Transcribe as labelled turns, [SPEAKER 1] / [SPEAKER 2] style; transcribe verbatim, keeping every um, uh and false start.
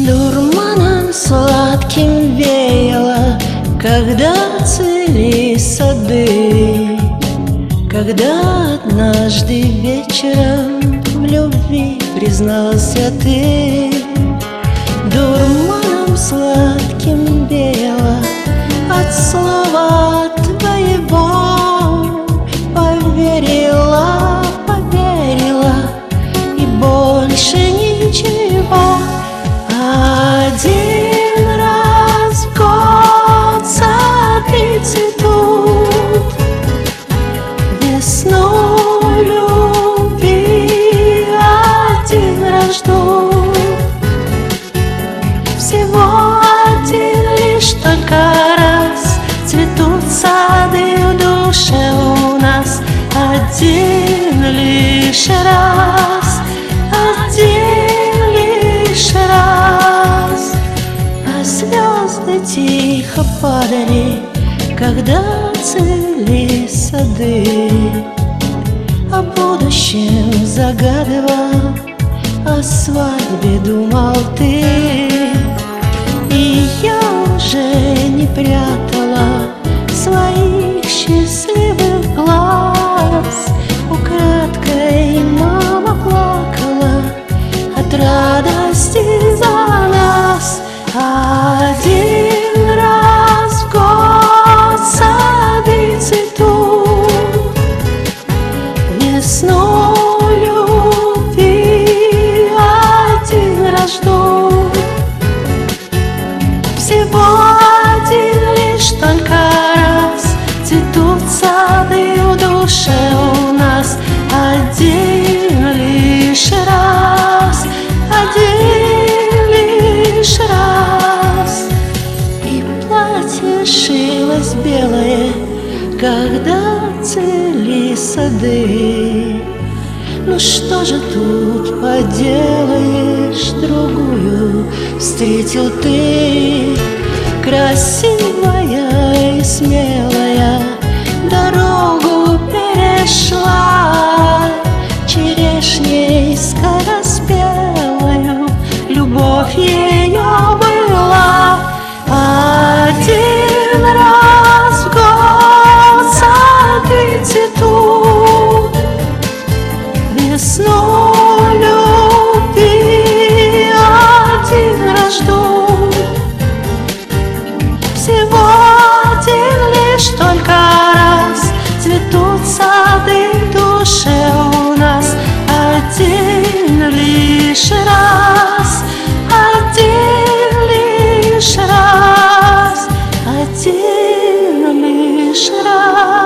[SPEAKER 1] Дурманом сладким веяло, когда цвели сады, когда однажды вечером в любви признался ты. Дурманом сладким веяло от слова твоего. Поверила, поверила, и больше ничего. Один раз в год сады цветут, весну любви один раз ждут. Всего один лишь только раз цветут сады в душе у нас. Один лишь раз, один лишь раз. А звезды тихо падали, когда цвели сады. О будущем загадывал, о свадьбе думал ты. И я уже не прятала своих счастливых глаз. Украдкой мама плакала от радости за нас. Один раз в год сады цветут, весну любви один раз ждут. Всего один лишь только раз цветут сады в душе у нас. Один лишь раз, один лишь раз. И платье шилось белое, когда цвели сады. Ну что же тут поделаешь, другую встретил ты. Красивая и смелая дорогу перешла, черешней скороспелою любовь ее была. Один раз в год сады цветут, весну любви один раз ждут. Всего один лишь только раз цветут сады в душе у нас. Один лишь раз, один лишь раз, один лишь раз.